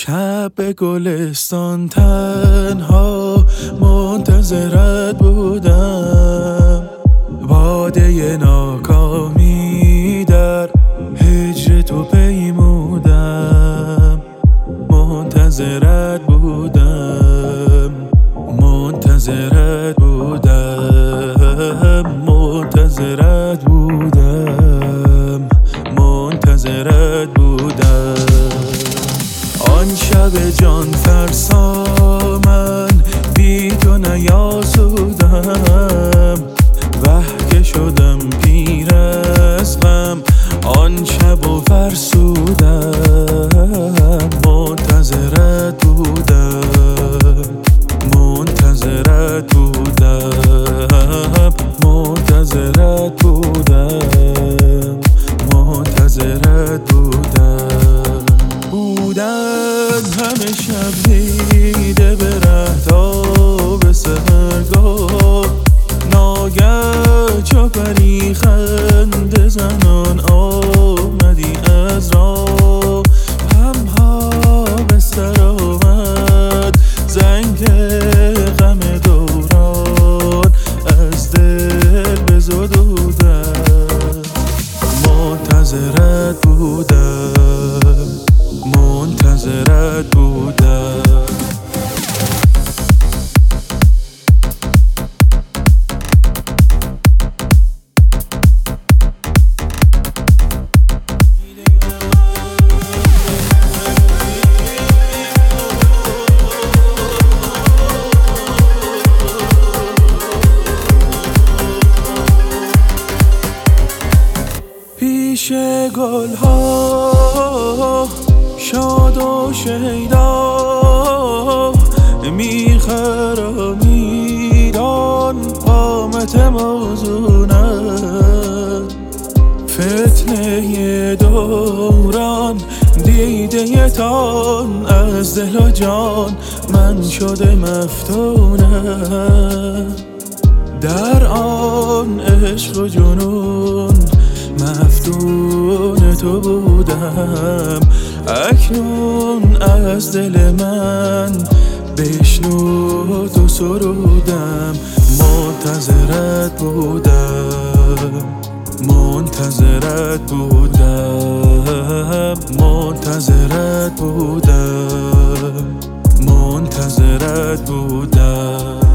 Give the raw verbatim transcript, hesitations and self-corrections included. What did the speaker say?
شب به گلستان تنها منتظرت بودم، باده ناکامی در هجر تو پیمودم. منتظرت بودم، منتظرت بودم، منتظرت بودم، منتظرت بودم. آن شب جان فرسا من بی تو نیاسودم، وه که شدم پیر از غم آن شب و فرسودم. منتظرت بودم، منتظرت بودم، منتظرت بودم، منتظرت بودم. بودن همه شب دیده به رهتاب سحرگاه، ناگه چو پری خنده زنان آمدی از راه. غمها به سر آمد، زنگ غم دوران از دل بزدودم. منتظرت بودم، منتظرت بودم. پیش گلها شاد و شیدا میخرامیدان قامت موزونت. فتنه دوران دیده تان از دل و جان من شده مفتونه. در آن عشق و جنون مفتون تو بودم، اکنون از دل من بشنو تو سرودم. منتظرت بودم، منتظرت بودم، منتظرت بودم، منتظرت بودم.